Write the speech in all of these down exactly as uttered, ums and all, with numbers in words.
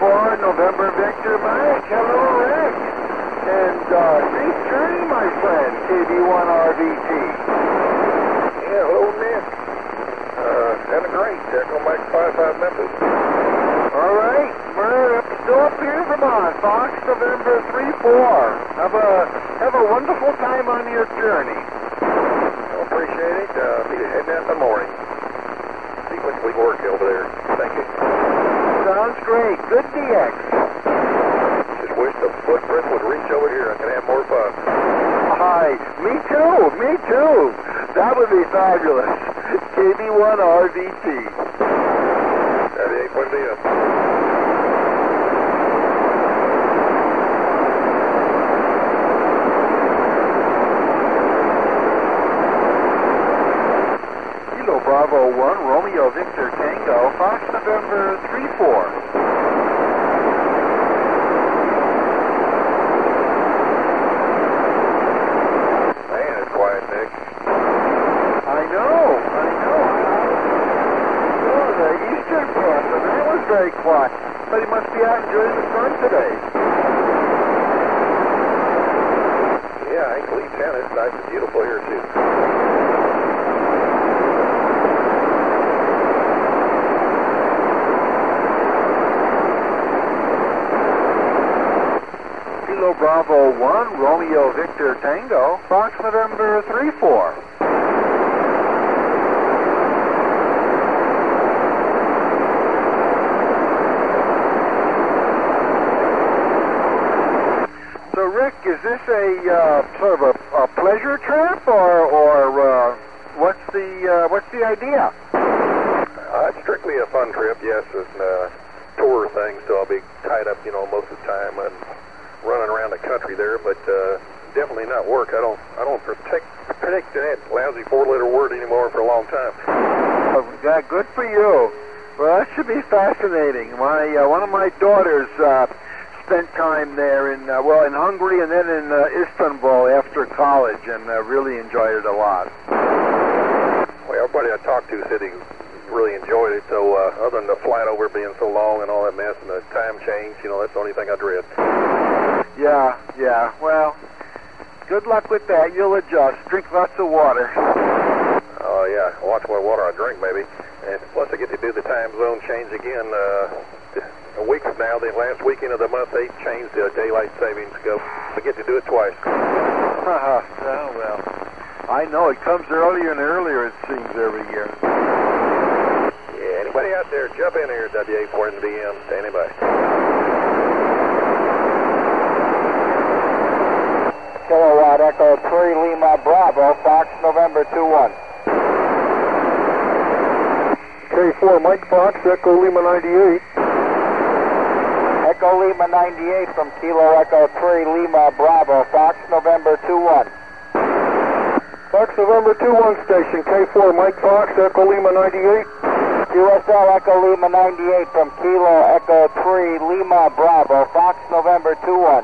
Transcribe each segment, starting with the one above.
four, November Victor Mike. Hello, Rick. And uh, safe journey, my friend, K B one R V T. Yeah, hello, Nick. Uh, having great. Echo Mike five five Memphis. All right, we're still up here in Vermont, Fox November three four. Have a have a wonderful time on your journey. I appreciate it. Uh, be heading out in the morning. Sequentially work over there. Thank you. Sounds great. Good D X. Just wish the footprint would reach over here. I could have more fun. Hi. Me too. Me too. That would be fabulous. K B one R V T. seventy-eight, buen dia. Kilo Bravo one, Romeo Victor Tango, Fox November three four. Man, it's quiet, Nick. I know, I know. Oh, the Eastern Panther, that was very quiet. But he must be out enjoying the sun today. Yeah, I think Lee Town is nice and beautiful here, too. Kilo Bravo one, Romeo Victor Tango, Fox November three four. So, Rick, is this a uh, sort of a, a pleasure trip, or or uh, what's the uh, what's the idea? Uh, it's strictly a fun trip, yes, and uh, tour thing, so I'll be tied up, you know, most of the time and running around the country there, but uh, definitely not work. I don't I don't protect predict that lousy four-letter word anymore for a long time. Oh, yeah, good for you. Well, that should be fascinating. My uh, one of my daughters uh, spent time there in uh, well in Hungary and then in uh, Istanbul after college, and uh, really enjoyed it a lot. Well, everybody I talked to said he really enjoyed it. So uh, other than the flight over being so long and all that mess and the time change, you know, that's the only thing I dread. Yeah, yeah. Well, good luck with that. You'll adjust. Drink lots of water. Oh, yeah. Watch what water I drink, maybe. And plus, I get to do the time zone change again. Uh, a week from now, the last weekend of the month, they changed the daylight savings. Go. I get to do it twice. Oh, well. I know. It comes earlier and earlier, it seems, every year. Yeah, anybody out there, jump in here, W A four in the B M. Standing by. Kilowatt Echo three Lima Bravo, Fox November two one. K four Mike Fox, Echo Lima ninety-eight. Echo Lima ninety-eight from Kilo Echo three Lima Bravo, Fox November two one. Fox November two one station, K four Mike Fox, Echo Lima ninety-eight. U S L Echo Lima ninety-eight from Kilo Echo three Lima Bravo, Fox November two one.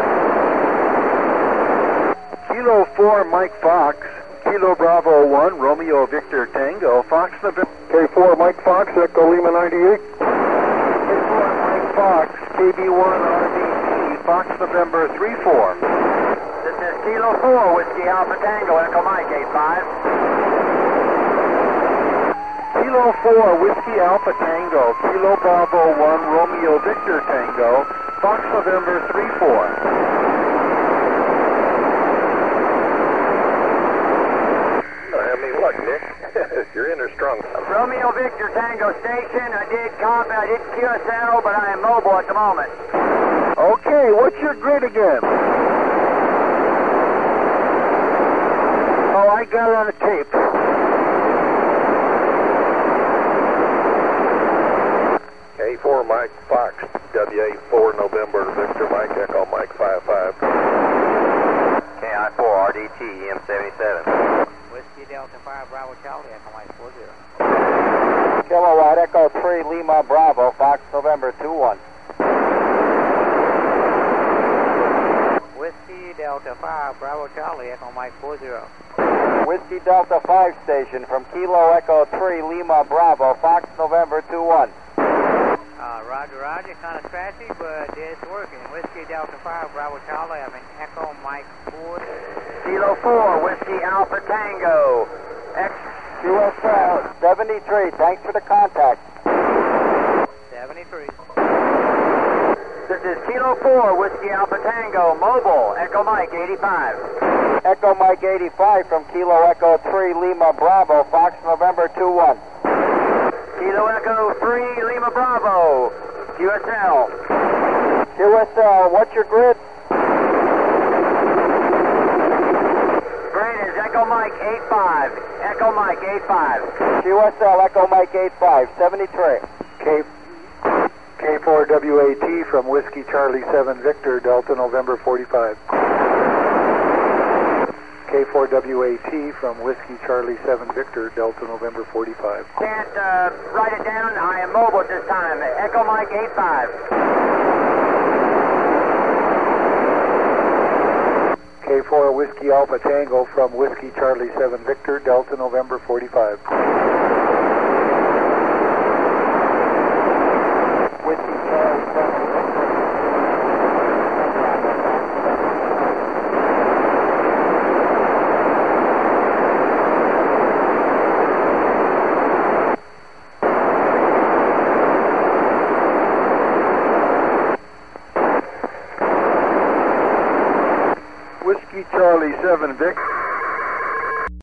Kilo four Mike Fox, Kilo Bravo one, Romeo Victor Tango, Fox November... K four Mike Fox, Echo Lima ninety-eight. K four Mike Fox, K B one R V T, Fox November three four. This is Kilo four, Whiskey Alpha Tango, Echo Mike eight five. Kilo four, Whiskey Alpha Tango, Kilo Bravo one, Romeo Victor Tango, Fox November three four. Have me luck, Nick. You're in there strong. Romeo Victor Tango Station, I did copy, I did Q S L, but I am mobile at the moment. Okay, what's your grid again? Oh, I got it on the tape. K four Mike Fox, W A four November, Victor Mike, Echo Mike five five. K I four R D T, E M seventy-seven. Whiskey Delta five Bravo Charlie, Echo Mike four zero. Kilowatt Echo three Lima Bravo, Fox November two one. Whiskey Delta five Bravo Charlie, Echo Mike four zero. Whiskey Delta five station from Kilo Echo three Lima Bravo, Fox November two one. Uh, Roger, Roger. Kind of scratchy, but it's working. Whiskey Delta five, Bravo Charlie. I'm in Echo Mike four. Kilo four, Whiskey Alpha Tango. X U S L seventy-three. Thanks for the contact. seventy-three. This is Kilo four, Whiskey Alpha Tango, mobile, Echo Mike eighty-five. Echo Mike eighty-five from Kilo Echo three, Lima Bravo, Fox November two one. Kilo Echo three, Lima Bravo, Q S L. Q S L, what's your grid? Grid is Echo Mike eighty-five, Echo Mike eighty-five. Q S L, Echo Mike eighty-five, seventy-three. K K four W A T from Whiskey Charlie seven Victor, Delta November forty-five. K four W A T from Whiskey Charlie seven Victor, Delta November forty-five. Can't uh, write it down. I am mobile at this time. Echo Mike eighty-five. K four Whiskey Alpha Tango from Whiskey Charlie seven Victor, Delta November forty-five. Whiskey Charlie seven Victor. Whiskey Charlie seven Victor.